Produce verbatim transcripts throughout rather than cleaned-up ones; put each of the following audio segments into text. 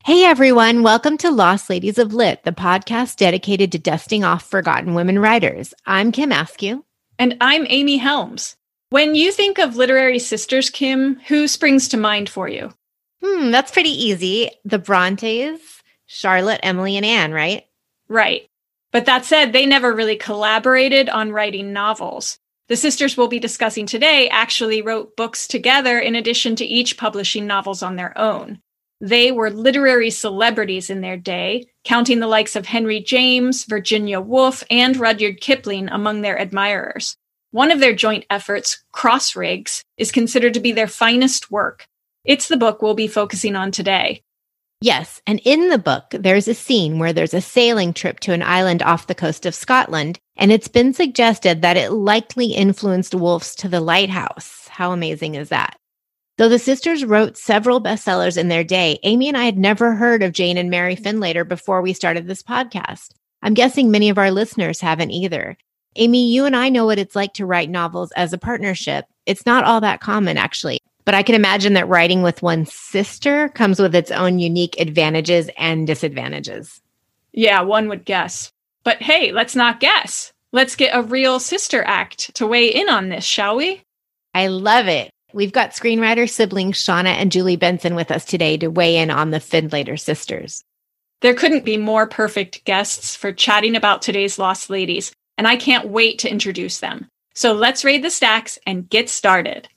Hey everyone, welcome to Lost Ladies of Lit, the podcast dedicated to dusting off forgotten women writers. I'm Kim Askew. And I'm Amy Helms. When you think of literary sisters, Kim, who springs to mind for you? Hmm, that's pretty easy. The Brontes, Charlotte, Emily, and Anne, right? Right. But that said, they never really collaborated on writing novels. The sisters we'll be discussing today actually wrote books together in addition to each publishing novels on their own. They were literary celebrities in their day, counting the likes of Henry James, Virginia Woolf, and Rudyard Kipling among their admirers. One of their joint efforts, Crossrigs, is considered to be their finest work. It's the book we'll be focusing on today. Yes, and in the book, there's a scene where there's a sailing trip to an island off the coast of Scotland, and it's been suggested that it likely influenced Woolf's To the Lighthouse. How amazing is that? Though the sisters wrote several bestsellers in their day, Amy and I had never heard of Jane and Mary Findlater before we started this podcast. I'm guessing many of our listeners haven't either. Amy, you and I know what it's like to write novels as a partnership. It's not all that common, actually. But I can imagine that writing with one's sister comes with its own unique advantages and disadvantages. Yeah, one would guess. But hey, let's not guess. Let's get a real sister act to weigh in on this, shall we? I love it. We've got screenwriter siblings Shauna and Julie Benson with us today to weigh in on the Findlater sisters. There couldn't be more perfect guests for chatting about today's Lost Ladies, and I can't wait to introduce them. So let's raid the stacks and get started.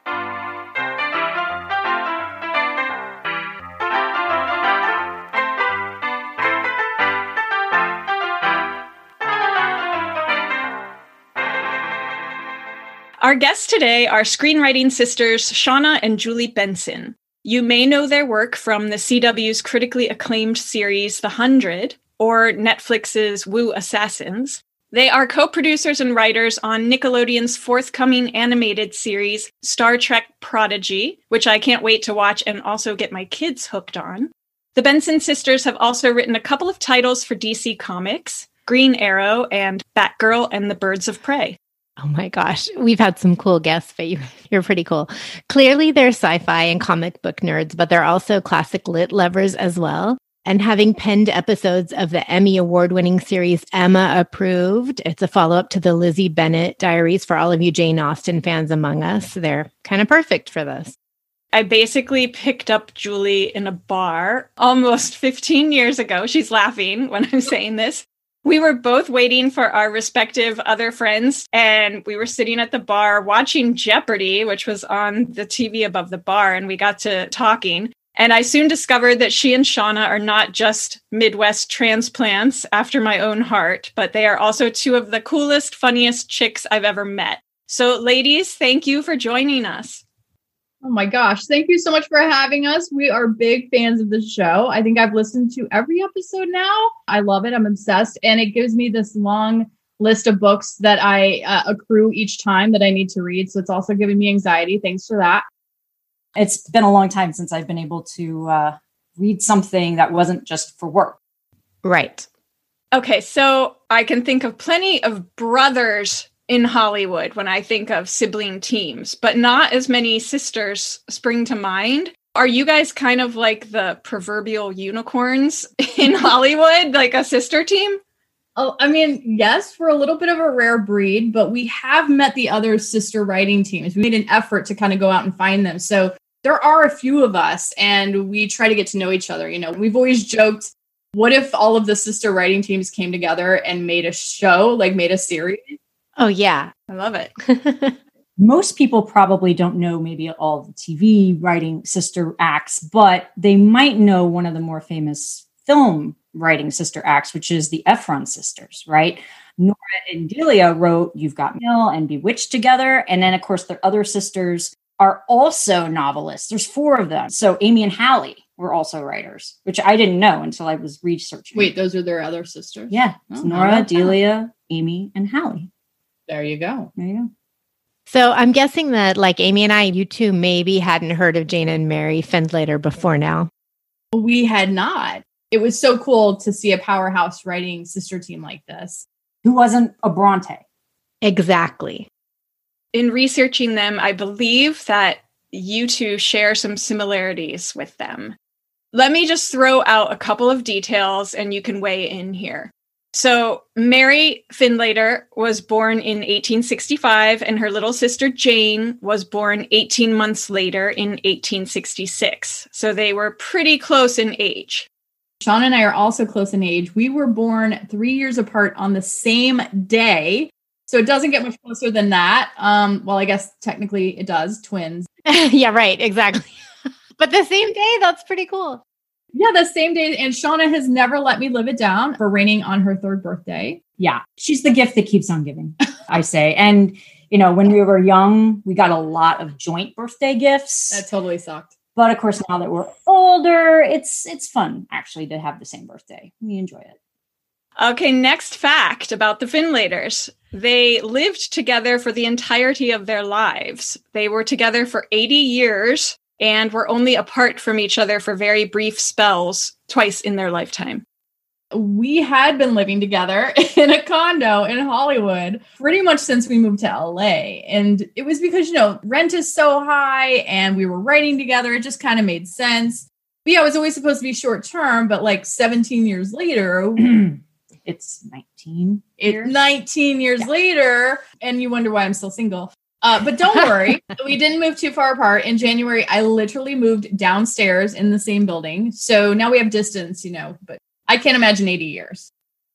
Our guests today are screenwriting sisters Shauna and Julie Benson. You may know their work from the C W's critically acclaimed series The Hundred or Netflix's Wu Assassins. They are co-producers and writers on Nickelodeon's forthcoming animated series Star Trek Prodigy, which I can't wait to watch and also get my kids hooked on. The Benson sisters have also written a couple of titles for D C Comics, Green Arrow and Batgirl and the Birds of Prey. Oh my gosh, we've had some cool guests, but you, you're pretty cool. Clearly, they're sci-fi and comic book nerds, but they're also classic lit lovers as well. And having penned episodes of the Emmy Award-winning series Emma Approved, it's a follow-up to the Lizzie Bennet Diaries for all of you Jane Austen fans among us. They're kind of perfect for this. I basically picked up Julie in a bar almost fifteen years ago. She's laughing when I'm saying this. We were both waiting for our respective other friends, and we were sitting at the bar watching Jeopardy, which was on the T V above the bar, and we got to talking. And I soon discovered that she and Shauna are not just Midwest transplants after my own heart, but they are also two of the coolest, funniest chicks I've ever met. So, ladies, thank you for joining us. Oh my gosh. Thank you so much for having us. We are big fans of the show. I think I've listened to every episode now. I love it. I'm obsessed. And it gives me this long list of books that I uh, accrue each time that I need to read. So it's also giving me anxiety. Thanks for that. It's been a long time since I've been able to uh, read something that wasn't just for work. Right. Okay, so I can think of plenty of brothers in Hollywood when I think of sibling teams, but not as many sisters spring to mind. Are you guys kind of like the proverbial unicorns in Hollywood, like a sister team? Oh, I mean, yes, we're a little bit of a rare breed, but we have met the other sister writing teams. We made an effort to kind of go out and find them. So there are a few of us, and we try to get to know each other. You know, we've always joked, what if all of the sister writing teams came together and made a show, like made a series? Oh, yeah. I love it. Most people probably don't know maybe all the T V writing sister acts, but they might know one of the more famous film writing sister acts, which is the Ephron sisters, right? Nora and Delia wrote You've Got Mail and Bewitched together. And then, of course, their other sisters are also novelists. There's four of them. So Amy and Hallie were also writers, which I didn't know until I was researching. Wait, those are their other sisters? Yeah. It's Oh, Nora, no. Delia, Amy, and Hallie. There you go. There you go. So I'm guessing that like Amy and I, you two maybe hadn't heard of Jane and Mary Findlater before now. We had not. It was so cool to see a powerhouse writing sister team like this. Who wasn't a Bronte? Exactly. In researching them, I believe that you two share some similarities with them. Let me just throw out a couple of details and you can weigh in here. So Mary Findlater was born in eighteen sixty-five and her little sister Jane was born eighteen months later in eighteen sixty-six. So they were pretty close in age. Shauna and I are also close in age. We were born three years apart on the same day. So it doesn't get much closer than that. Um, well, I guess technically it does, twins. Yeah, right. Exactly. But the same day, that's pretty cool. Yeah, the same day. And Shauna has never let me live it down for reigning on her third birthday. Yeah, she's the gift that keeps on giving, I say. And, you know, when we were young, we got a lot of joint birthday gifts. That totally sucked. But of course, now that we're older, it's it's fun, actually, to have the same birthday. We enjoy it. Okay, next fact about the Findlaters. They lived together for the entirety of their lives. They were together for eighty years and were only apart from each other for very brief spells twice in their lifetime. We had been living together in a condo in Hollywood pretty much since we moved to L A. And it was because, you know, rent is so high and we were writing together. It just kind of made sense. But yeah, it was always supposed to be short term, but like seventeen years later, it's nineteen it, years. nineteen years yeah. later. And you wonder why I'm still single. Uh, but don't worry, we didn't move too far apart. In January, I literally moved downstairs in the same building. So now we have distance, you know, but I can't imagine eighty years.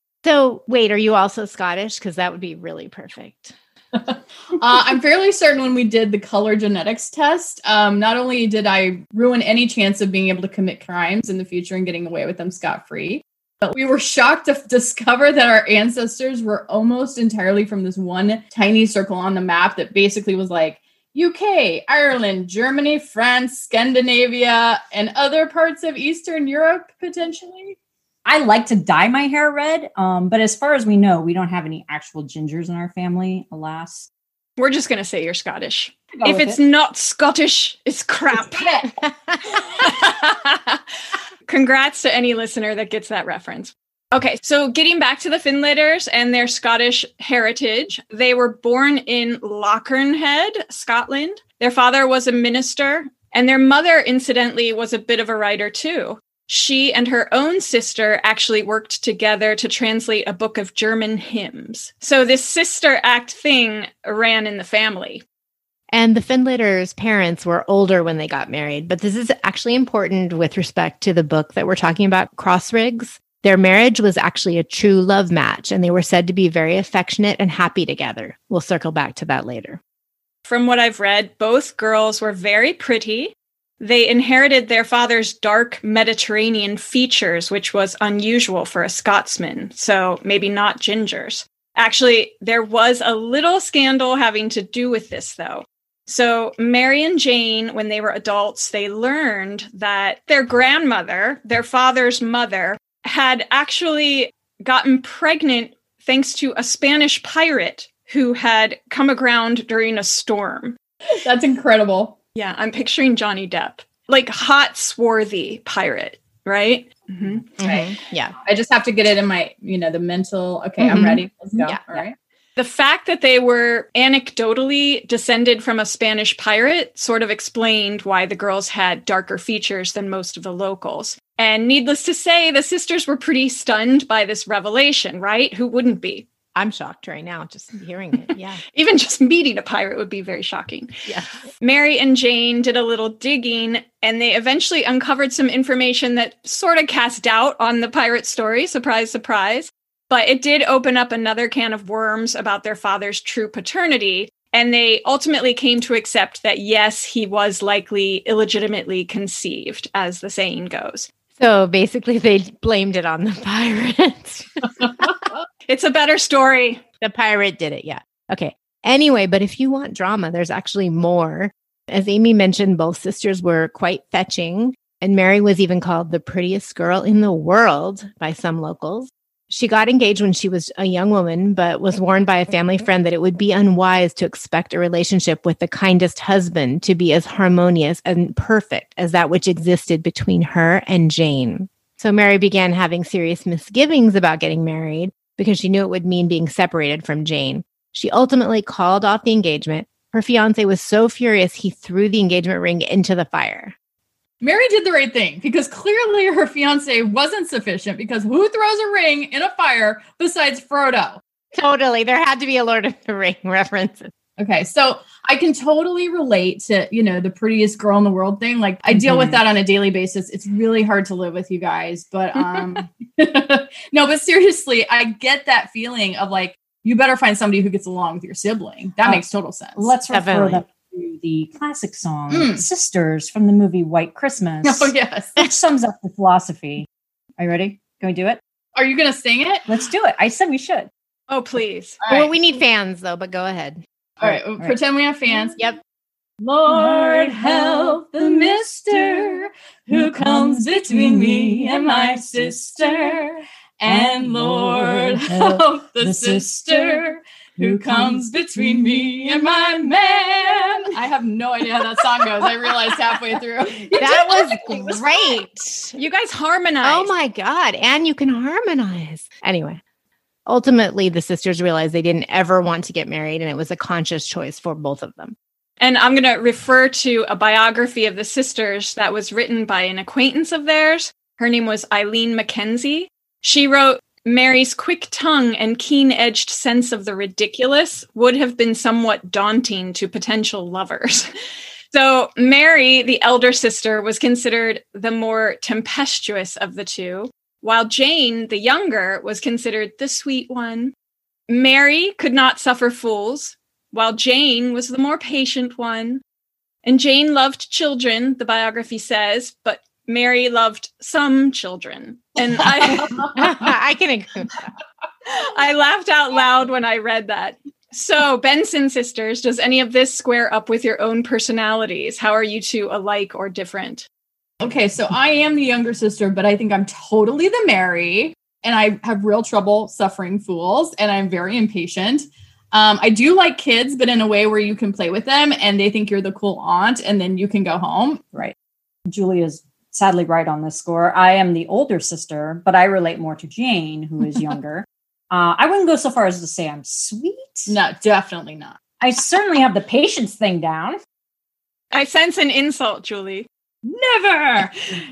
So wait, are you also Scottish? Because that would be really perfect. uh, I'm fairly certain when we did the color genetics test, um, not only did I ruin any chance of being able to commit crimes in the future and getting away with them scot-free, but we were shocked to f- discover that our ancestors were almost entirely from this one tiny circle on the map that basically was like U K, Ireland, Germany, France, Scandinavia, and other parts of Eastern Europe, potentially. I like to dye my hair red, um, but as far as we know, we don't have any actual gingers in our family, alas. We're just going to say you're Scottish. Go if it's it. not Scottish, it's crap. Congrats to any listener that gets that reference. Okay, so getting back to the Findlaters and their Scottish heritage, they were born in Lochernhead, Scotland. Their father was a minister, and their mother, incidentally, was a bit of a writer too. She and her own sister actually worked together to translate a book of German hymns. So this sister act thing ran in the family. And the Findlaters' parents were older when they got married, but this is actually important with respect to the book that we're talking about, Crossrigs. Their marriage was actually a true love match, and they were said to be very affectionate and happy together. We'll circle back to that later. From what I've read, both girls were very pretty. They inherited their father's dark Mediterranean features, which was unusual for a Scotsman, so maybe not gingers. Actually, there was a little scandal having to do with this, though. So Mary and Jane, when they were adults, they learned that their grandmother, their father's mother, had actually gotten pregnant thanks to a Spanish pirate who had come aground during a storm. That's incredible. Yeah, I'm picturing Johnny Depp, like hot, swarthy pirate, right? Mm-hmm. Mm-hmm. Yeah. I just have to get it in my, you know, the mental, okay, mm-hmm. I'm ready. Let's go. Yeah. All right. The fact that they were anecdotally descended from a Spanish pirate sort of explained why the girls had darker features than most of the locals. And needless to say, the sisters were pretty stunned by this revelation, right? Who wouldn't be? I'm shocked right now just hearing it. Yeah. Even just meeting a pirate would be very shocking. Yeah. Mary and Jane did a little digging, and they eventually uncovered some information that sort of cast doubt on the pirate story. Surprise, surprise. But it did open up another can of worms about their father's true paternity. And they ultimately came to accept that, yes, he was likely illegitimately conceived, as the saying goes. So basically, they blamed it on the pirate. It's a better story. The pirate did it, yeah. Okay. Anyway, but if you want drama, there's actually more. As Amy mentioned, both sisters were quite fetching, and Mary was even called the prettiest girl in the world by some locals. She got engaged when she was a young woman, but was warned by a family friend that it would be unwise to expect a relationship with the kindest husband to be as harmonious and perfect as that which existed between her and Jane. So Mary began having serious misgivings about getting married because she knew it would mean being separated from Jane. She ultimately called off the engagement. Her fiancé was so furious, he threw the engagement ring into the fire. Mary did the right thing because clearly her fiance wasn't sufficient because who throws a ring in a fire besides Frodo? Totally. There had to be a Lord of the Ring reference. Okay, so I can totally relate to, you know, the prettiest girl in the world thing. Like I deal mm-hmm. with that on a daily basis. It's really hard to live with you guys, but um no, but seriously, I get that feeling of like, you better find somebody who gets along with your sibling. That uh, makes total sense. Let's refer Definitely. them to the classic song mm. Sisters from the movie White Christmas. Oh, yes. Which sums up the philosophy. Are you ready? Can we do it? Are you going to sing it? Let's do it. I said we should. Oh, please. All right. Well, we need fans though, but go ahead. All right. All right. Pretend we have fans. Yep. Lord, help the mister who comes between me and my sister. And Lord, help the sister who comes between me and my man. I have no idea how that song goes. I realized halfway through. That was great. You guys harmonize. Oh my God. And you can harmonize. Anyway. Ultimately, the sisters realized they didn't ever want to get married, and it was a conscious choice for both of them. And I'm going to refer to a biography of the sisters that was written by an acquaintance of theirs. Her name was Eileen Mackenzie. She wrote, Mary's quick tongue and keen-edged sense of the ridiculous would have been somewhat daunting to potential lovers. So Mary, the elder sister, was considered the more tempestuous of the two, while Jane, the younger, was considered the sweet one. Mary could not suffer fools, while Jane was the more patient one. And Jane loved children, the biography says, but Mary loved some children. And I, I can agree with that. I laughed out loud when I read that. So, Benson sisters, does any of this square up with your own personalities? How are you two alike or different? Okay, so I am the younger sister, but I think I'm totally the Mary, and I have real trouble suffering fools, and I'm very impatient. Um, I do like kids, but in a way where you can play with them, and they think you're the cool aunt, and then you can go home. Right. Julia's sadly right on this score. I am the older sister, but I relate more to Jane, who is younger. uh, I wouldn't go so far as to say I'm sweet. No, definitely not. I certainly have the patience thing down. I sense an insult, Julie. Never.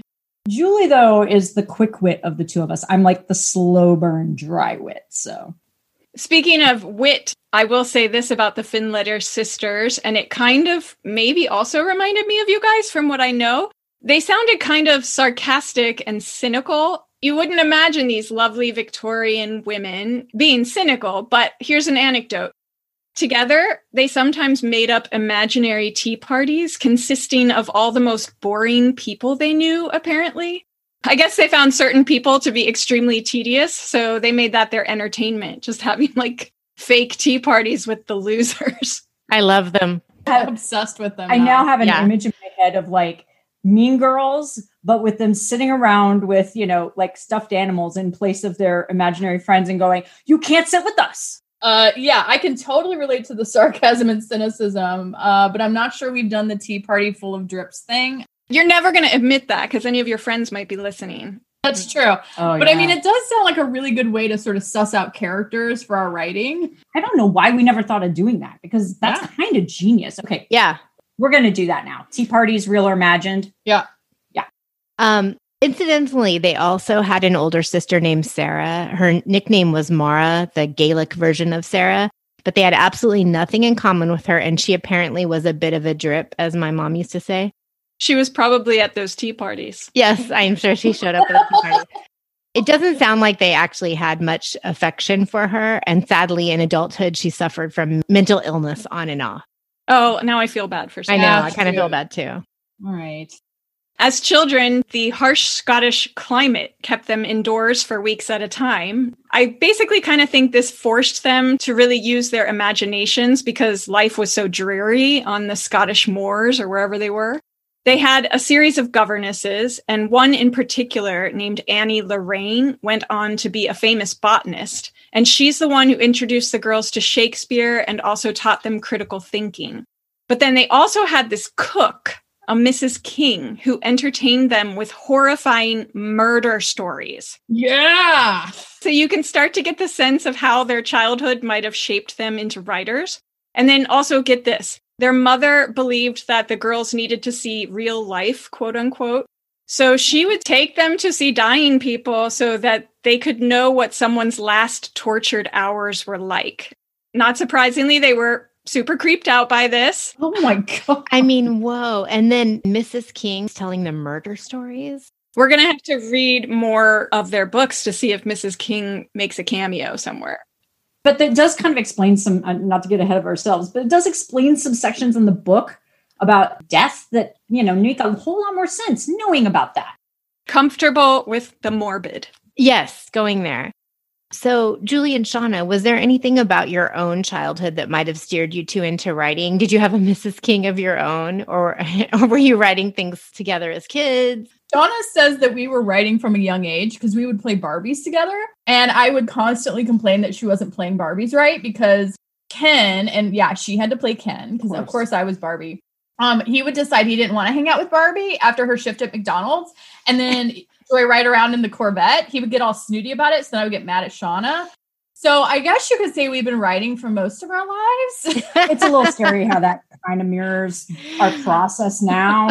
Julie, though, is the quick wit of the two of us. I'm like the slow burn dry wit. So, speaking of wit, I will say this about the Finletter sisters, and it kind of maybe also reminded me of you guys from what I know. They sounded kind of sarcastic and cynical. You wouldn't imagine these lovely Victorian women being cynical, but here's an anecdote. Together, they sometimes made up imaginary tea parties consisting of all the most boring people they knew, apparently. I guess they found certain people to be extremely tedious, so they made that their entertainment, just having like fake tea parties with the losers. I love them. I'm obsessed with them. I now, now have an yeah. image in my head of like Mean Girls, but with them sitting around with, you know, like stuffed animals in place of their imaginary friends and going, you can't sit with us. Uh, yeah, I can totally relate to the sarcasm and cynicism, uh, but I'm not sure we've done the tea party full of drips thing. You're never going to admit that because any of your friends might be listening. That's true. Oh, but yeah. I mean, it does sound like a really good way to sort of suss out characters for our writing. I don't know why we never thought of doing that because that's yeah. kind of genius. Okay. Yeah. We're going to do that now. Tea parties, real or imagined. Yeah. Yeah. Um, Incidentally, they also had an older sister named Sarah. Her nickname was Mara, the Gaelic version of Sarah, but they had absolutely nothing in common with her, and she apparently was a bit of a drip, as my mom used to say. She was probably at those tea parties. Yes, I am sure she showed up at a tea party. It doesn't sound like they actually had much affection for her, and sadly, in adulthood, she suffered from mental illness on and off. Oh, now I feel bad for Sarah. I know, I kind of feel bad too. All right. As children, the harsh Scottish climate kept them indoors for weeks at a time. I basically kind of think this forced them to really use their imaginations because life was so dreary on the Scottish moors or wherever they were. They had a series of governesses, and one in particular named Annie Lorraine went on to be a famous botanist. And she's the one who introduced the girls to Shakespeare and also taught them critical thinking. But then they also had this cook, a Missus King, who entertained them with horrifying murder stories. Yeah! So you can start to get the sense of how their childhood might have shaped them into writers. And then also get this. Their mother believed that the girls needed to see real life, quote unquote. So she would take them to see dying people so that they could know what someone's last tortured hours were like. Not surprisingly, they were super creeped out by this. Oh my God. I mean, whoa. And then Missus King's telling them murder stories. We're going to have to read more of their books to see if Missus King makes a cameo somewhere. But that does kind of explain some, uh, not to get ahead of ourselves, but it does explain some sections in the book about death that, you know, make a whole lot more sense knowing about that. Comfortable with the morbid. Yes, going there. So, Julie and Shauna, was there anything about your own childhood that might have steered you two into writing? Did you have a Missus King of your own, or, or were you writing things together as kids? Shauna says that we were writing from a young age because we would play Barbies together. And I would constantly complain that she wasn't playing Barbies right because Ken, and yeah, she had to play Ken because of, of course I was Barbie. Um, he would decide he didn't want to hang out with Barbie after her shift at McDonald's. And then joy ride around in the Corvette. He would get all snooty about it. So then I would get mad at Shauna. So I guess you could say we've been writing for most of our lives. It's a little scary how that kind of mirrors our process now.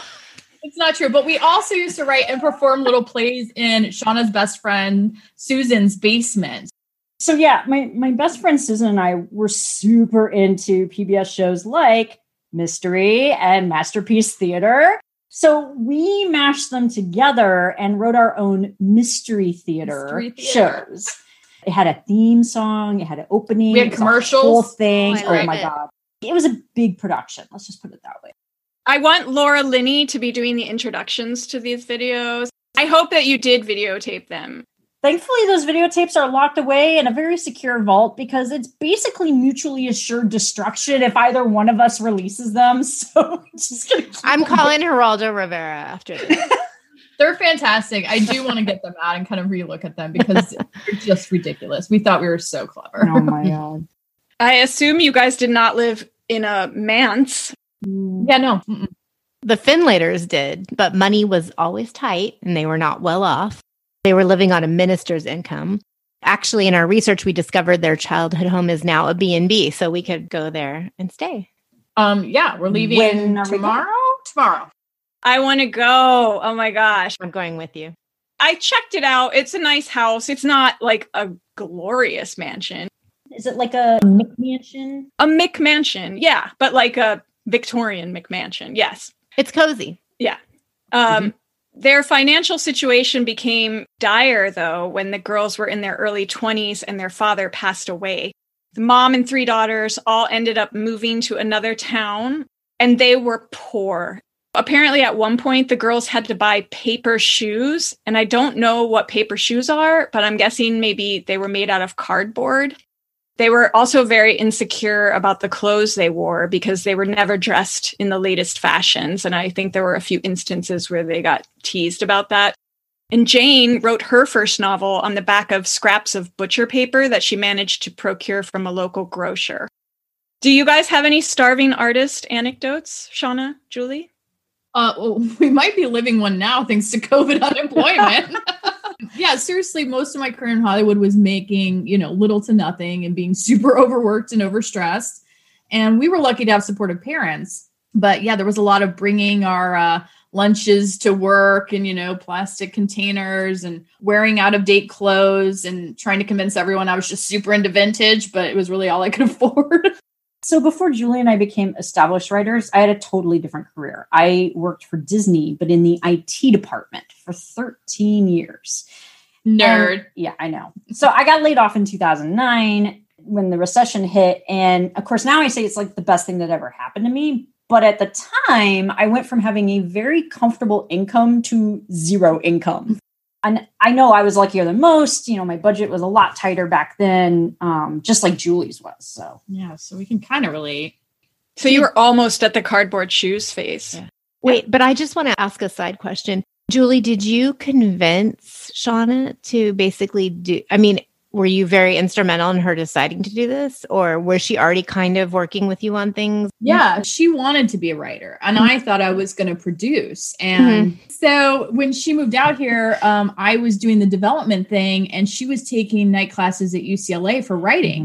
It's not true, but we also used to write and perform little plays in Shauna's best friend, Susan's basement. So yeah, my, my best friend Susan and I were super into P B S shows like Mystery and Masterpiece Theater. So we mashed them together and wrote our own Mystery Theater, Mystery theater. shows. It had a theme song. It had an opening. We had it was commercials. A whole thing. Oh, Oh, like my it. God. It was a big production. Let's just put it that way. I want Laura Linney to be doing the introductions to these videos. I hope that you did videotape them. Thankfully, those videotapes are locked away in a very secure vault because it's basically mutually assured destruction if either one of us releases them. So just gonna keep I'm them. calling Geraldo Rivera after this. They're fantastic. I do want to get them out and kind of relook at them because they're just ridiculous. We thought we were so clever. Oh my God. I assume you guys did not live in a manse. Yeah, no. Mm-mm. The Finlaters did, but money was always tight and they were not well off. They were living on a minister's income. Actually, in our research, we discovered their childhood home is now a B and B, so we could go there and stay. Um, yeah, we're leaving When are we tomorrow. Tomorrow. I want to go. Oh my gosh. I'm going with you. I checked it out. It's a nice house. It's not like a glorious mansion. Is it like a McMansion? A McMansion. Yeah, but like a Victorian McMansion. Yes. It's cozy. Yeah. Um, mm-hmm. Their financial situation became dire, though, when the girls were in their early twenties and their father passed away. The mom and three daughters all ended up moving to another town, and they were poor. Apparently, at one point, the girls had to buy paper shoes, and I don't know what paper shoes are, but I'm guessing maybe they were made out of cardboard. They were also very insecure about the clothes they wore because they were never dressed in the latest fashions. And I think there were a few instances where they got teased about that. And Jane wrote her first novel on the back of scraps of butcher paper that she managed to procure from a local grocer. Do you guys have any starving artist anecdotes, Shauna, Julie? Uh, well, we might be living one now thanks to COVID unemployment. Yeah, seriously, most of my career in Hollywood was making, you know, little to nothing and being super overworked and overstressed. And we were lucky to have supportive parents. But yeah, there was a lot of bringing our uh, lunches to work and, you know, plastic containers and wearing out of date clothes and trying to convince everyone I was just super into vintage, but it was really all I could afford. So before Julie and I became established writers, I had a totally different career. I worked for Disney, but in the I T department for thirteen years. Nerd. And, yeah, I know. So I got laid off in two thousand nine when the recession hit. And of course, now I say it's like the best thing that ever happened to me. But at the time, I went from having a very comfortable income to zero income. And I know I was luckier than most. You know, my budget was a lot tighter back then, um, just like Julie's was. So yeah, so we can kind of relate. So you were almost at the cardboard shoes phase. Yeah. Wait, but I just want to ask a side question. Julie, did you convince Shauna to basically do, I mean, were you very instrumental in her deciding to do this? Or was she already kind of working with you on things? Yeah, she wanted to be a writer and I thought I was going to produce. And mm-hmm. so when she moved out here, um, I was doing the development thing and she was taking night classes at U C L A for writing. Mm-hmm.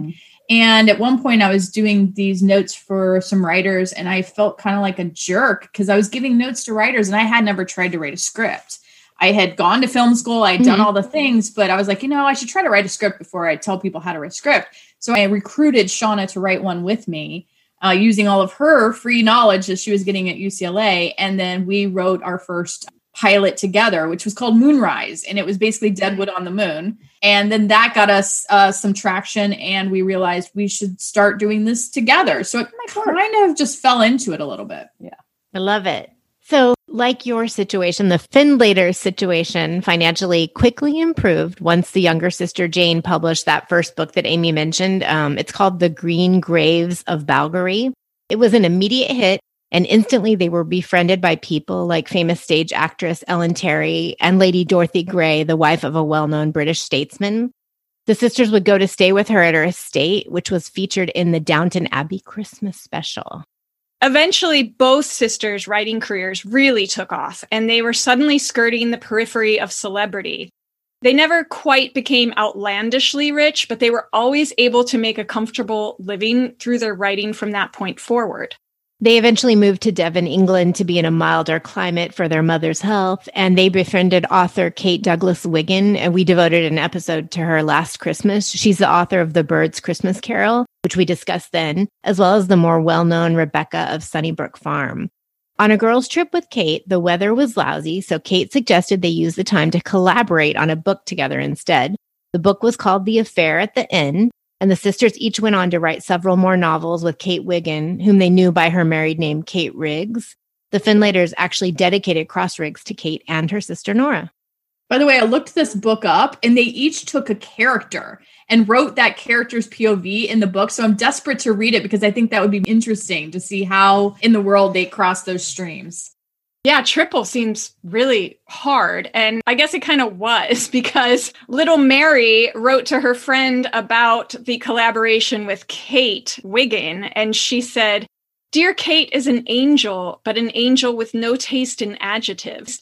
And at one point I was doing these notes for some writers and I felt kind of like a jerk because I was giving notes to writers and I had never tried to write a script. I had gone to film school. I had done all the things, but I was like, you know, I should try to write a script before I tell people how to write a script. So I recruited Shauna to write one with me uh, using all of her free knowledge that she was getting at U C L A. And then we wrote our first pilot together, which was called Moonrise. And it was basically Deadwood on the moon. And then that got us uh, some traction and we realized we should start doing this together. So it kind of just fell into it a little bit. Yeah. I love it. So like your situation, the Findlater situation financially quickly improved once the younger sister Jane published that first book that Amy mentioned. Um, it's called The Green Graves of Balgary. It was an immediate hit, and instantly they were befriended by people like famous stage actress Ellen Terry and Lady Dorothy Gray, the wife of a well-known British statesman. The sisters would go to stay with her at her estate, which was featured in the Downton Abbey Christmas special. Eventually, both sisters' writing careers really took off, and they were suddenly skirting the periphery of celebrity. They never quite became outlandishly rich, but they were always able to make a comfortable living through their writing from that point forward. They eventually moved to Devon, England to be in a milder climate for their mother's health, and they befriended author Kate Douglas Wiggin, and we devoted an episode to her last Christmas. She's the author of The Bird's Christmas Carol, which we discussed then, as well as the more well-known Rebecca of Sunnybrook Farm. On a girls' trip with Kate, the weather was lousy, so Kate suggested they use the time to collaborate on a book together instead. The book was called The Affair at the Inn, and the sisters each went on to write several more novels with Kate Wiggin, whom they knew by her married name, Kate Riggs. The Findlaters actually dedicated Cross Riggs to Kate and her sister Nora. By the way, I looked this book up and they each took a character and wrote that character's P O V in the book. So I'm desperate to read it because I think that would be interesting to see how in the world they cross those streams. Yeah, triple seems really hard. And I guess it kind of was because little Mary wrote to her friend about the collaboration with Kate Wiggin. And she said, "Dear Kate is an angel, but an angel with no taste in adjectives."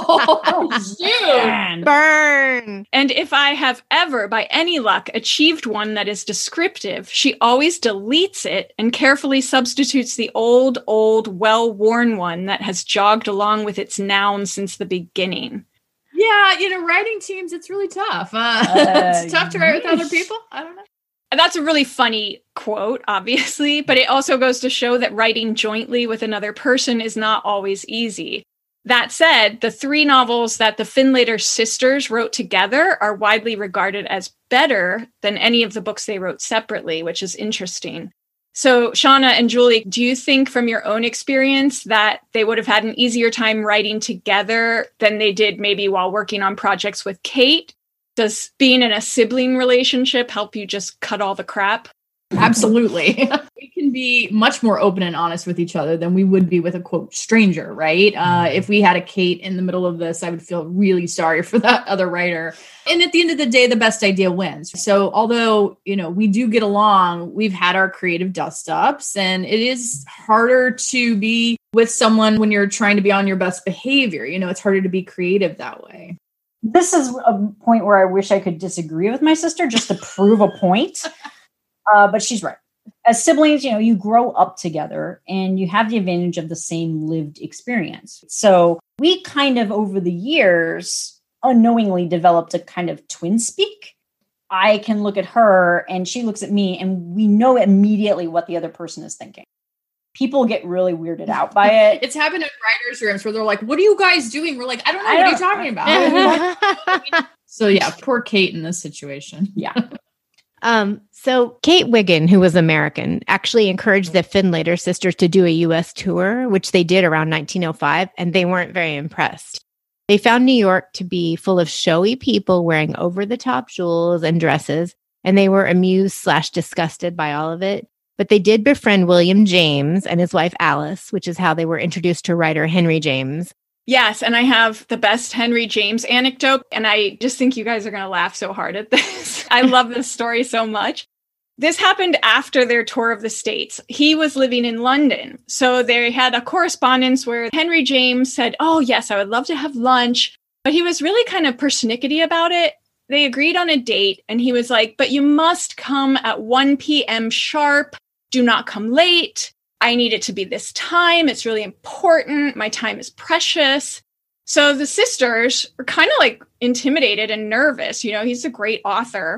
Oh, shoot. Burn! And if I have ever, by any luck, achieved one that is descriptive, she always deletes it and carefully substitutes the old, old, well-worn one that has jogged along with its noun since the beginning. Yeah, you know, writing teams, it's really tough. Uh, uh, it's tough to write with other people. I don't know. That's a really funny quote, obviously, but it also goes to show that writing jointly with another person is not always easy. That said, the three novels that the Findlater sisters wrote together are widely regarded as better than any of the books they wrote separately, which is interesting. So, Shauna and Julie, do you think from your own experience that they would have had an easier time writing together than they did maybe while working on projects with Kate? Does being in a sibling relationship help you just cut all the crap? Absolutely. We can be much more open and honest with each other than we would be with a, quote, stranger, right? Uh, if we had a Kate in the middle of this, I would feel really sorry for that other writer. And at the end of the day, the best idea wins. So although, you know, we do get along, we've had our creative dust-ups, and it is harder to be with someone when you're trying to be on your best behavior. You know, it's harder to be creative that way. This is a point where I wish I could disagree with my sister just to prove a point. Uh, but she's right. As siblings, you know, you grow up together and you have the advantage of the same lived experience. So we kind of over the years unknowingly developed a kind of twin speak. I can look at her and she looks at me and we know immediately what the other person is thinking. People get really weirded out by it. It's happened in writers' rooms where they're like, "What are you guys doing?" We're like, "I don't know. I what don't, are you talking about?" So yeah, poor Kate in this situation. Yeah. Um, so Kate Wiggin, who was American, actually encouraged the Findlater sisters to do a U S tour, which they did around nineteen oh five, and they weren't very impressed. They found New York to be full of showy people wearing over-the-top jewels and dresses, and they were amused slash disgusted by all of it. But they did befriend William James and his wife Alice, which is how they were introduced to writer Henry James. Yes, and I have the best Henry James anecdote, and I just think you guys are going to laugh so hard at this. I love this story so much. This happened after their tour of the States. He was living in London, so they had a correspondence where Henry James said, "Oh, yes, I would love to have lunch," but he was really kind of persnickety about it. they agreed on a date, and he was like, but you must come at one p.m. sharp. Do not come late. I need it to be this time. It's really important. My time is precious. So the sisters were kind of like intimidated and nervous. You know, he's a great author.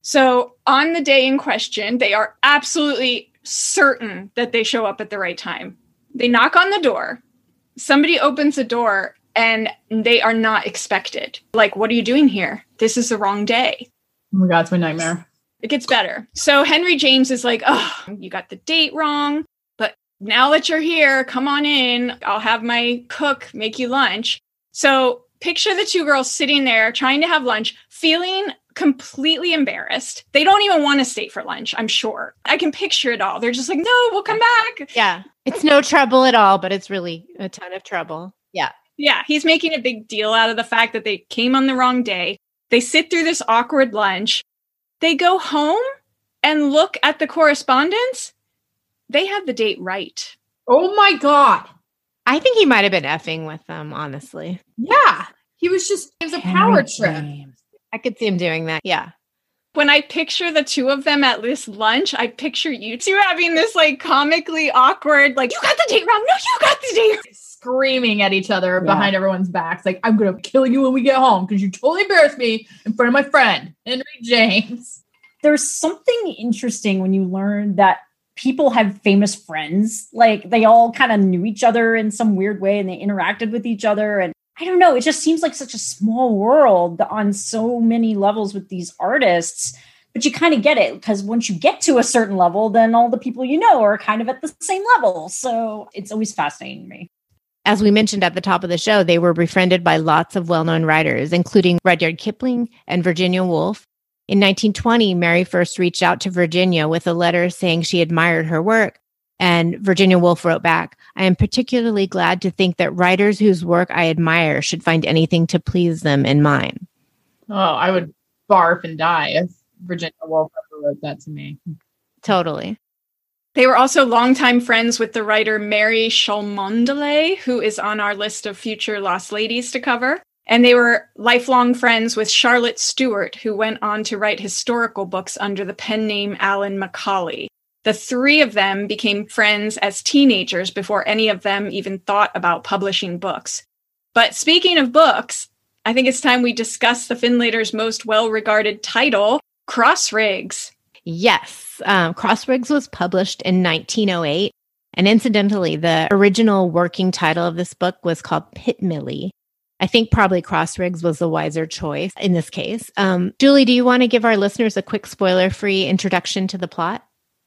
So on the day in question, they are absolutely certain that they show up at the right time. They knock on the door. Somebody opens the door and they are not expected. Like, what are you doing here? This is the wrong day. Oh my God, it's my nightmare. It gets better. So Henry James is like, oh, you got the date wrong. But now that you're here, come on in. I'll have my cook make you lunch. So picture the two girls sitting there trying to have lunch, feeling completely embarrassed. They don't even want to stay for lunch, I'm sure. I can picture it all. They're just like, no, we'll come back. Yeah. It's no trouble at all, but it's really a ton of trouble. Yeah. Yeah. He's making a big deal out of the fact that they came on the wrong day. They sit through this awkward lunch. They go home and look at the correspondence. They have the date right. Oh my God. I think he might have been effing with them, honestly. Yeah. He was just, it was a power trip. I could see him doing that. Yeah. When I picture the two of them at this lunch, I picture you two having this like comically awkward, like, you got the date wrong. No, you got the date wrong. Screaming at each other Yeah. behind everyone's backs. Like, I'm going to kill you when we get home because you totally embarrassed me in front of my friend, Henry James. There's something interesting when you learn that people have famous friends. Like they all kind of knew each other in some weird way and they interacted with each other. And I don't know, it just seems like such a small world on so many levels with these artists. But you kind of get it because once you get to a certain level, then all the people you know are kind of at the same level. So it's always fascinating to me. As we mentioned at the top of the show, they were befriended by lots of well-known writers, including Rudyard Kipling and Virginia Woolf. In nineteen twenty, Mary first reached out to Virginia with a letter saying she admired her work. And Virginia Woolf wrote back, I am particularly glad to think that writers whose work I admire should find anything to please them in mine. Oh, I would barf and die if Virginia Woolf ever wrote that to me. Totally. They were also longtime friends with the writer Mary Cholmondeley, who is on our list of future Lost Ladies to cover. And they were lifelong friends with Charlotte Stewart, who went on to write historical books under the pen name Alan Macaulay. The three of them became friends as teenagers before any of them even thought about publishing books. But speaking of books, I think it's time we discuss the Findlaters' most well-regarded title, Crossrigs. Yes. Um, Crossrigs was published in nineteen oh eight. And incidentally, the original working title of this book was called Pitmilly. I think probably Crossrigs was the wiser choice in this case. Um, Julie, do you want to give our listeners a quick spoiler-free introduction to the plot?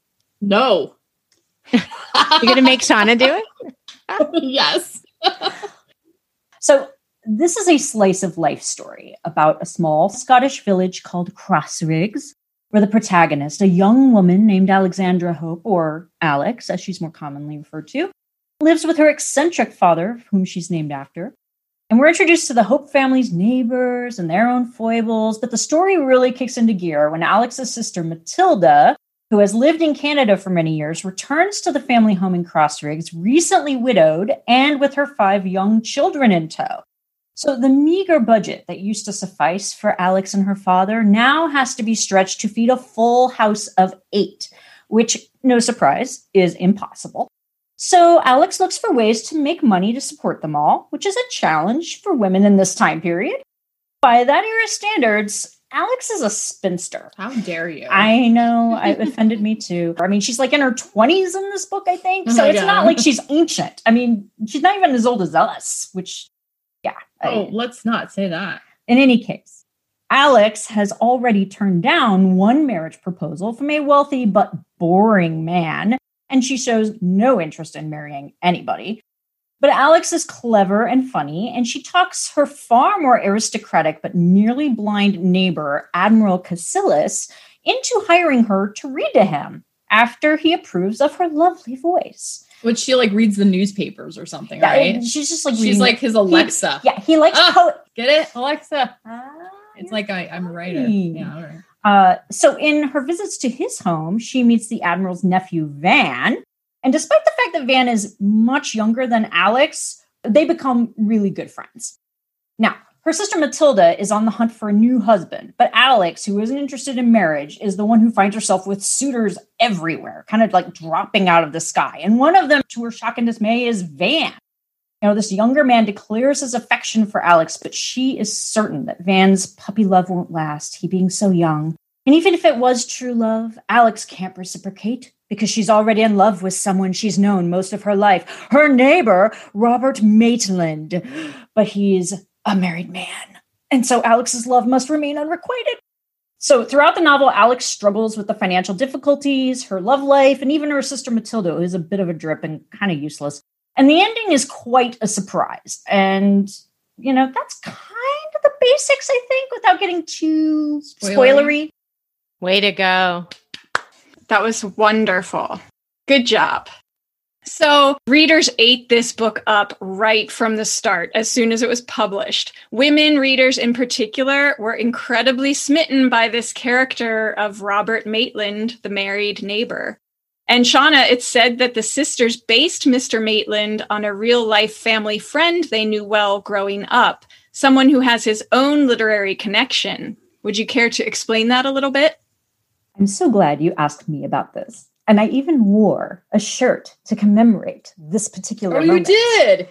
No. You're going to make Shauna do it? Yes. So this is a slice of life story about a small Scottish village called Crossrigs, where the protagonist, a young woman named Alexandra Hope, or Alex, as she's more commonly referred to, lives with her eccentric father, whom she's named after. And we're introduced to the Hope family's neighbors and their own foibles, but the story really kicks into gear when Alex's sister Matilda, who has lived in Canada for many years, returns to the family home in Crossrigs, recently widowed and with her five young children in tow. So the meager budget that used to suffice for Alex and her father now has to be stretched to feed a full house of eight, which, no surprise, is impossible. So Alex looks for ways to make money to support them all, which is a challenge for women in this time period. By that era standards, Alex is a spinster. How dare you? I know, it offended me too. I mean, she's like in her twenties in this book, I think. Oh So my it's God. not like she's ancient. I mean, she's not even as old as us, which, yeah. Oh, I- let's not say that. in any case, Alex has already turned down one marriage proposal from a wealthy but boring man, and she shows no interest in marrying anybody. But Alex is clever and funny, and she talks her far more aristocratic but nearly blind neighbor, Admiral Cassilis, into hiring her to read to him after he approves of her lovely voice. Which she like reads the newspapers or something, Yeah, right? she's just like She's reading- like his Alexa. He- yeah, he likes Ah. poet. Get it, Alexa? Ah, It's you're like I, I'm a writer. right. Yeah, all right. Uh, so in her visits to his home, she meets the Admiral's nephew, Van. And despite the fact that Van is much younger than Alex, they become really good friends. Now, Her sister Matilda is on the hunt for a new husband, but Alex, who isn't interested in marriage, is the one who finds herself with suitors everywhere, kind of like dropping out of the sky. And one of them, to her shock and dismay, is Van. You know, this younger man declares his affection for Alex, but she is certain that Van's puppy love won't last, he being so young. And even if it was true love, Alex can't reciprocate because she's already in love with someone she's known most of her life, her neighbor, Robert Maitland. But he's a married man. And so Alex's love must remain unrequited. So throughout the novel, Alex struggles with the financial difficulties, her love life, and even her sister Matilda, who is a bit of a drip and kind of useless. And the ending is quite a surprise. And, you know, that's kind of the basics, I think, without getting too spoilery. Way to go. That was wonderful. Good job. So readers ate this book up right from the start, as soon as it was published. Women readers in particular were incredibly smitten by this character of Robert Maitland, the married neighbor. And Shauna, it's said that the sisters based Mister Maitland on a real-life family friend they knew well growing up, someone who has his own literary connection. Would you care to explain that a little bit? I'm so glad you asked me about this. And I even wore a shirt to commemorate this particular Oh, moment. you did?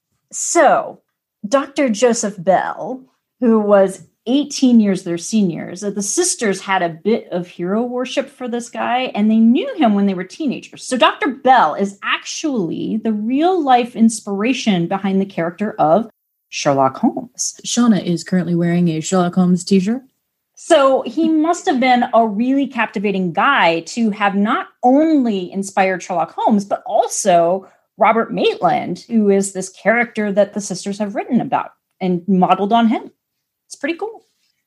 So, Doctor Joseph Bell, who was eighteen years their seniors, the sisters had a bit of hero worship for this guy, and they knew him when they were teenagers. So Doctor Bell is actually the real-life inspiration behind the character of Sherlock Holmes. Shauna is currently wearing a Sherlock Holmes t-shirt. So he must have been a really captivating guy to have not only inspired Sherlock Holmes, but also Robert Maitland, who is this character that the sisters have written about and modeled on him. It's pretty cool.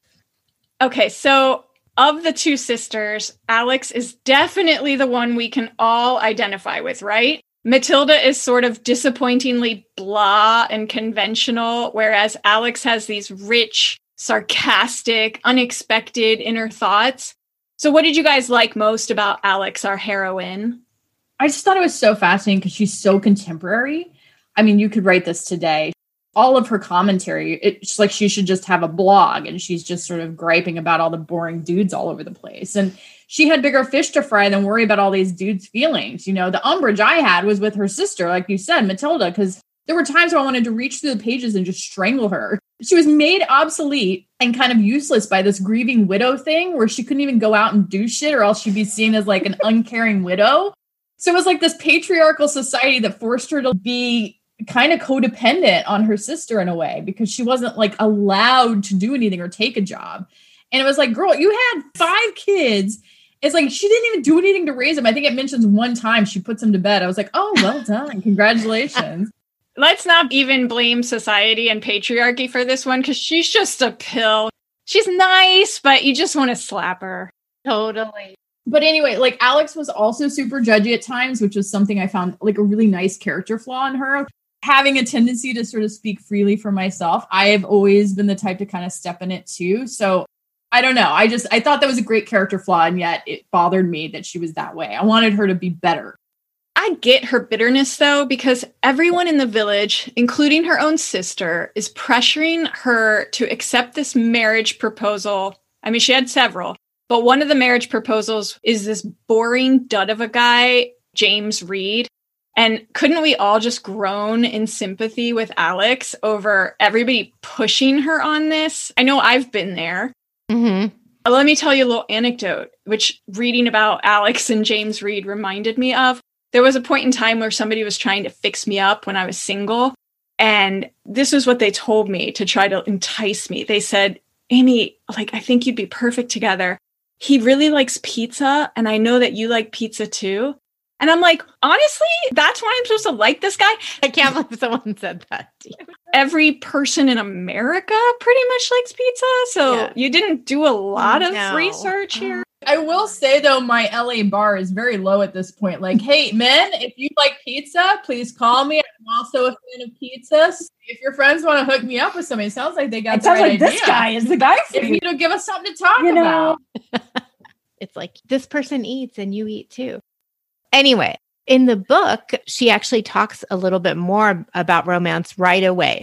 Okay, so of the two sisters, Alex is definitely the one we can all identify with, right? Matilda is sort of disappointingly blah and conventional, whereas Alex has these rich, sarcastic, unexpected inner thoughts. So what did you guys like most about Alex, our heroine? I just thought it was so fascinating because she's so contemporary. I mean, you could write this today. All of her commentary, it's like she should just have a blog and she's just sort of griping about all the boring dudes all over the place. And she had bigger fish to fry than worry about all these dudes' feelings. You know, the umbrage I had was with her sister, like you said, Matilda, because there were times where I wanted to reach through the pages and just strangle her. She was made obsolete and kind of useless by this grieving widow thing where she couldn't even go out and do shit or else she'd be seen as like an uncaring widow. So it was like this patriarchal society that forced her to be kind of codependent on her sister in a way because she wasn't like allowed to do anything or take a job. And it was like, girl, you had five kids. It's like, she didn't even do anything to raise them. I think it mentions one time she puts them to bed. I was like, oh, well done. Congratulations. Let's not even blame society and patriarchy for this one because she's just a pill. She's nice, but you just want to slap her. Totally. But anyway, like Alex was also super judgy at times, which was something I found like a really nice character flaw in her. Having a tendency to sort of speak freely for myself. I have always been the type to kind of step in it too. So I don't know. I just, I thought that was a great character flaw. And yet it bothered me that she was that way. I wanted her to be better. I get her bitterness, though, because everyone in the village, including her own sister, is pressuring her to accept this marriage proposal. I mean, she had several, but one of the marriage proposals is this boring dud of a guy, James Reed. And couldn't we all just groan in sympathy with Alex over everybody pushing her on this? I know I've been there. Mm-hmm. Let me tell you a little anecdote, which reading about Alex and James Reed reminded me of. There was a point in time where somebody was trying to fix me up when I was single. And this was what they told me to try to entice me. They said, Amy, like, I think you'd be perfect together. He really likes pizza. And I know that you like pizza too. And I'm like, honestly, that's why I'm supposed to like this guy? I can't believe someone said that to you. Every person in America pretty much likes pizza. So Yeah. you didn't do a lot of No. research here. I will say, though, my L A bar is very low at this point. Like, hey, men, if you like pizza, please call me. I'm also a fan of pizzas. If your friends want to hook me up with somebody, it sounds like they got It the sounds right like this idea. guy is the guy for If you. you don't give us something to talk You know. about. It's like this person eats and you eat too. Anyway, in the book, she actually talks a little bit more about romance right away.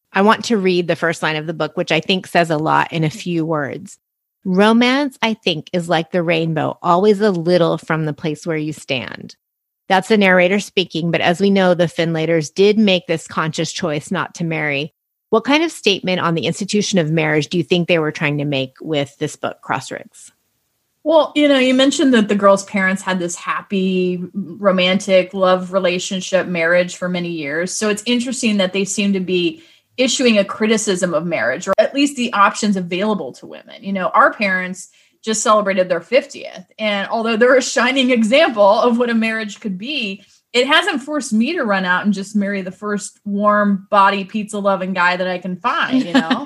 I want to read the first line of the book, which I think says a lot in a few words. Romance, I think, is like the rainbow, always a little from the place where you stand. That's the narrator speaking, but as we know, the Findlaters did make this conscious choice not to marry. What kind of statement on the institution of marriage do you think they were trying to make with this book, Crossroads? Well, you know, you mentioned that the girl's parents had this happy, romantic love relationship marriage for many years. So it's interesting that they seem to be issuing a criticism of marriage, or at least the options available to women. You know, our parents just celebrated their fiftieth. And although they're a shining example of what a marriage could be, it hasn't forced me to run out and just marry the first warm body pizza loving guy that I can find, you know?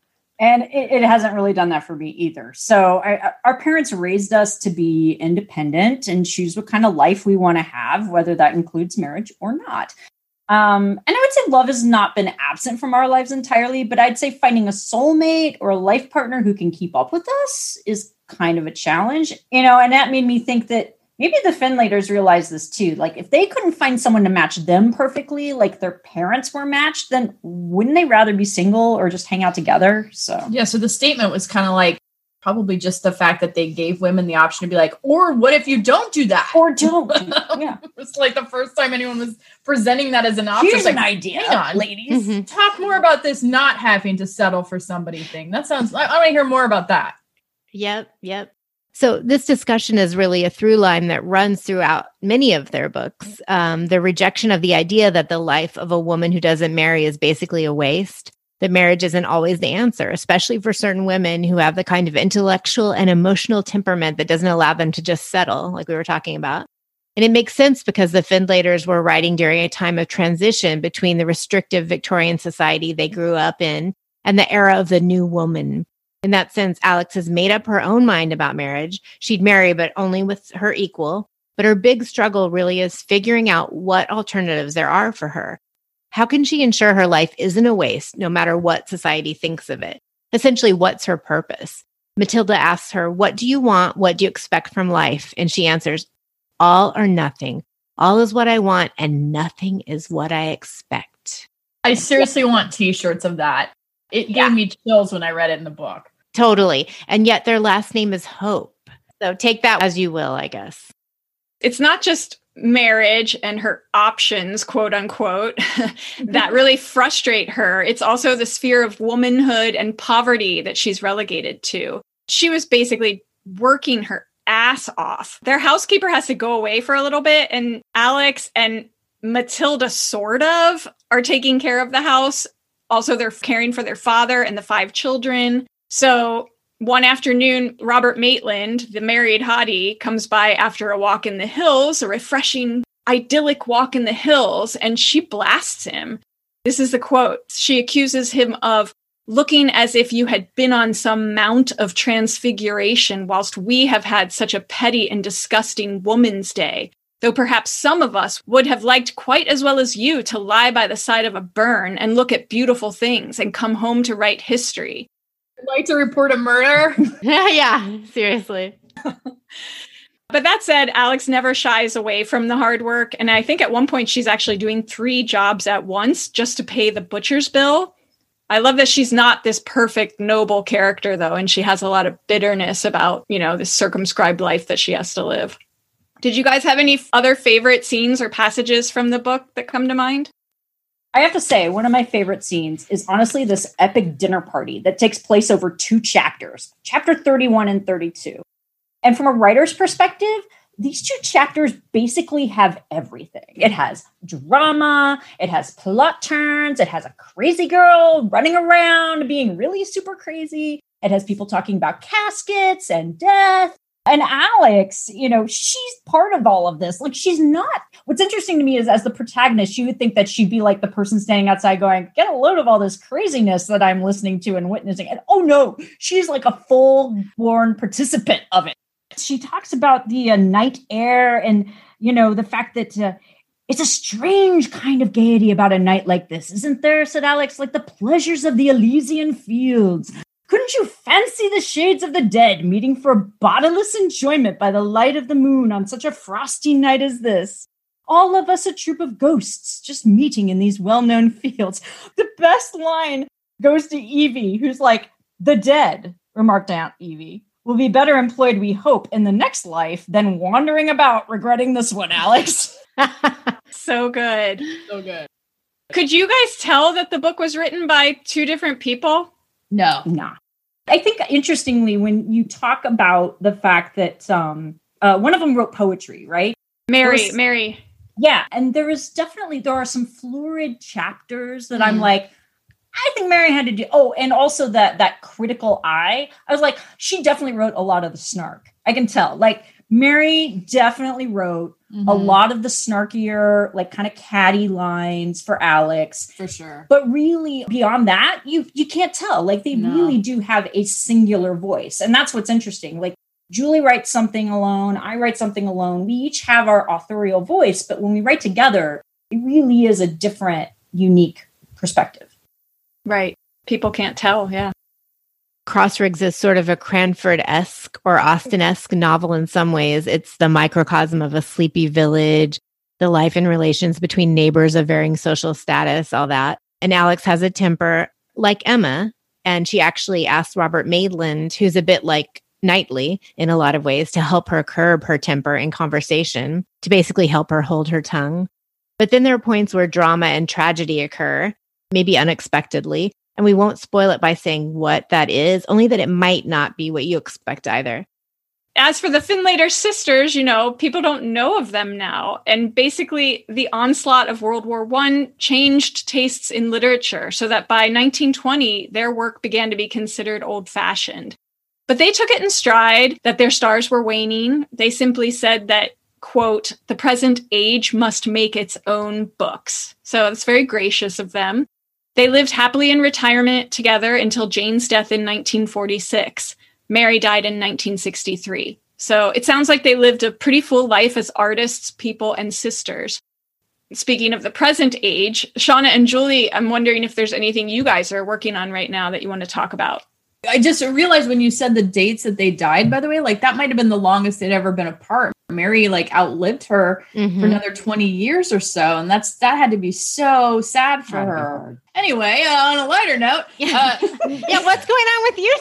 And it, it hasn't really done that for me either. So I, our parents raised us to be independent and choose what kind of life we want to have, whether that includes marriage or not. Um, and I would say love has not been absent from our lives entirely, but I'd say finding a soulmate or a life partner who can keep up with us is kind of a challenge, you know, and that made me think that maybe the Findlaters realized this too. Like if they couldn't find someone to match them perfectly, like their parents were matched, then wouldn't they rather be single or just hang out together? So yeah, so the statement was kind of like probably just the fact that they gave women the option to be like, or what if you don't do that? Or don't. Yeah. It's like the first time anyone was presenting that as an option. Here's like, an idea, hang on, ladies. Mm-hmm. Talk more about this not having to settle for somebody thing. That sounds, I, I want to hear more about that. Yep, yep. So this discussion is really a through line that runs throughout many of their books. Um, the rejection of the idea that the life of a woman who doesn't marry is basically a waste, that marriage isn't always the answer, especially for certain women who have the kind of intellectual and emotional temperament that doesn't allow them to just settle, like we were talking about. And it makes sense because the Findlaters were writing during a time of transition between the restrictive Victorian society they grew up in and the era of the new woman. In that sense, Alex has made up her own mind about marriage. She'd marry, but only with her equal. But her big struggle really is figuring out what alternatives there are for her. How can she ensure her life isn't a waste, no matter what society thinks of it? Essentially, what's her purpose? Matilda asks her, what do you want? What do you expect from life? And she answers, all or nothing. All is what I want, and nothing is what I expect. I seriously want t-shirts of that. It gave yeah. me chills when I read it in the book. Totally. And yet their last name is Hope. So take that as you will, I guess. It's not just marriage and her options, quote unquote, that really frustrate her. It's also the sphere of womanhood and poverty that she's relegated to. She was basically working her ass off. Their housekeeper has to go away for a little bit, and Alex and Matilda sort of are taking care of the house. Also, they're caring for their father and the five children. So one afternoon, Robert Maitland, the married hottie, comes by after a walk in the hills, a refreshing, idyllic walk in the hills, and she blasts him. This is the quote. She accuses him of looking as if you had been on some mount of transfiguration whilst we have had such a petty and disgusting woman's day. Though perhaps some of us would have liked quite as well as you to lie by the side of a burn and look at beautiful things and come home to write history. I'd like to report a murder. Yeah, seriously. But that said, Alex never shies away from the hard work. And I think at one point she's actually doing three jobs at once just to pay the butcher's bill. I love that she's not this perfect, noble character, though, and she has a lot of bitterness about, you know, this circumscribed life that she has to live. Did you guys have any other favorite scenes or passages from the book that come to mind? I have to say, one of my favorite scenes is honestly this epic dinner party that takes place over two chapters, chapter thirty-one and thirty-two. And from a writer's perspective, these two chapters basically have everything. It has drama, it has plot turns, it has a crazy girl running around being really super crazy. It has people talking about caskets and death. And Alex, you know, she's part of all of this. Like, she's not. What's interesting to me is as the protagonist, you would think that she'd be like the person standing outside going, get a load of all this craziness that I'm listening to and witnessing. And oh no, she's like a full-born participant of it. She talks about the uh, night air and, you know, the fact that uh, it's a strange kind of gaiety about a night like this, isn't there? Said Alex, like the pleasures of the Elysian fields. Couldn't you fancy the shades of the dead meeting for bodiless enjoyment by the light of the moon on such a frosty night as this? all of us a troop of ghosts just meeting in these well-known fields. The best line goes to Evie, who's like, the dead, remarked Aunt Evie, will be better employed, we hope, in the next life than wandering about regretting this one, Alex. So good. So good. Could you guys tell that the book was written by two different people? No. Nah. I think, interestingly, when you talk about the fact that um, uh, one of them wrote poetry, right? Mary, was, Mary. Yeah, and there is definitely, there are some florid chapters that mm. I'm like, I think Mary had to do, oh, and also that that critical eye. I was like, she definitely wrote a lot of the snark. I can tell. Like, Mary definitely wrote mm-hmm. a lot of the snarkier, like kind of catty lines for Alex. For sure. But really, beyond that, you you can't tell. Like, they no. really do have a singular voice. And that's what's interesting. Like, Julie writes something alone. I write something alone. We each have our authorial voice. But when we write together, it really is a different, unique perspective. Right. People can't tell. Yeah. Crossrigs is sort of a Cranford-esque or Austen-esque novel in some ways. It's the microcosm of a sleepy village, the life and relations between neighbors of varying social status, all that. And Alex has a temper like Emma, and she actually asked Robert Maitland, who's a bit like Knightley in a lot of ways, to help her curb her temper in conversation, to basically help her hold her tongue. But then there are points where drama and tragedy occur, maybe unexpectedly. And we won't spoil it by saying what that is, only that it might not be what you expect either. As for the Findlater sisters, you know, people don't know of them now. And basically, the onslaught of World War One changed tastes in literature so that by nineteen twenty, their work began to be considered old-fashioned. But they took it in stride that their stars were waning. They simply said that, quote, the present age must make its own books. So it's very gracious of them. They lived happily in retirement together until Jane's death in nineteen forty-six. Mary died in nineteen sixty-three. So it sounds like they lived a pretty full life as artists, people, and sisters. Speaking of the present age, Shauna and Julie, I'm wondering if there's anything you guys are working on right now that you want to talk about. I just realized when you said the dates that they died, by the way, like that might have been the longest they'd ever been apart. Mary like outlived her mm-hmm. for another twenty years or so. And that's, that had to be so sad for That'd her. Anyway, uh, on a lighter note. Yeah. Uh, yeah. What's going on with you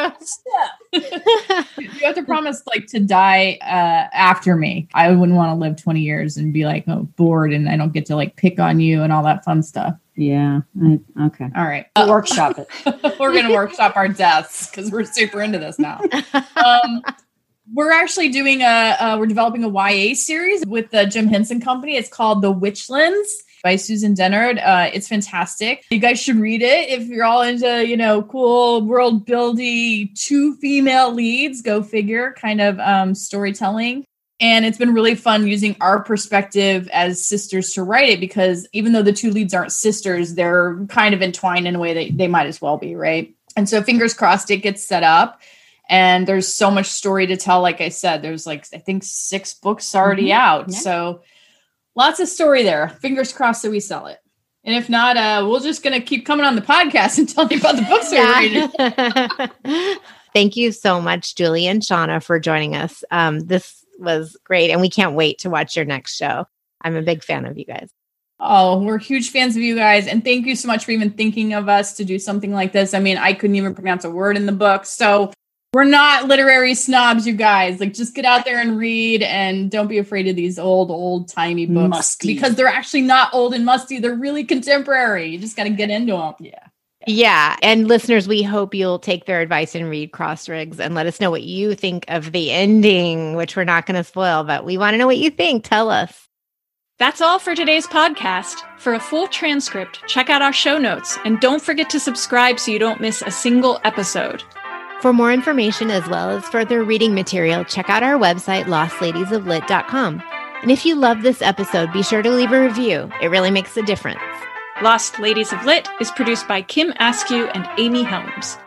two? You have to promise like to die uh, after me. I wouldn't want to live twenty years and be like, oh, bored and I don't get to like pick on you and all that fun stuff. Yeah. I, okay. All right. We'll uh, workshop it. We're going to workshop our deaths because we're super into this now. Um, we're actually doing a, uh, we're developing a Y A series with the Jim Henson Company. It's called The Witchlands by Susan Dennard. Uh, it's fantastic. You guys should read it. If you're all into, you know, cool world building, two female leads, go figure kind of um, storytelling. And it's been really fun using our perspective as sisters to write it because even though the two leads aren't sisters, they're kind of entwined in a way that they might as well be, right? And so fingers crossed it gets set up. And there's so much story to tell. Like I said, there's like, I think six books already mm-hmm. out. Yeah. So lots of story there. Fingers crossed that we sell it. And if not, uh, we're just going to keep coming on the podcast and telling you about the books we're reading. Thank you so much, Julie and Shauna, for joining us. Um, this was great. And we can't wait to watch your next show. I'm a big fan of you guys. Oh, we're huge fans of you guys. And thank you so much for even thinking of us to do something like this. I mean, I couldn't even pronounce a word in the book. So we're not literary snobs, you guys. Like, just get out there and read and don't be afraid of these old, old timey books musty. Because they're actually not old and musty. They're really contemporary. You just got to get into them. Yeah. Yeah. And listeners, we hope you'll take their advice and read Crossrigs and let us know what you think of the ending, which we're not going to spoil, but we want to know what you think. Tell us. That's all for today's podcast. For a full transcript, check out our show notes and don't forget to subscribe so you don't miss a single episode. For more information as well as further reading material, check out our website, lost ladies of lit dot com. And if you love this episode, be sure to leave a review. It really makes a difference. Lost Ladies of Lit is produced by Kim Askew and Amy Helms.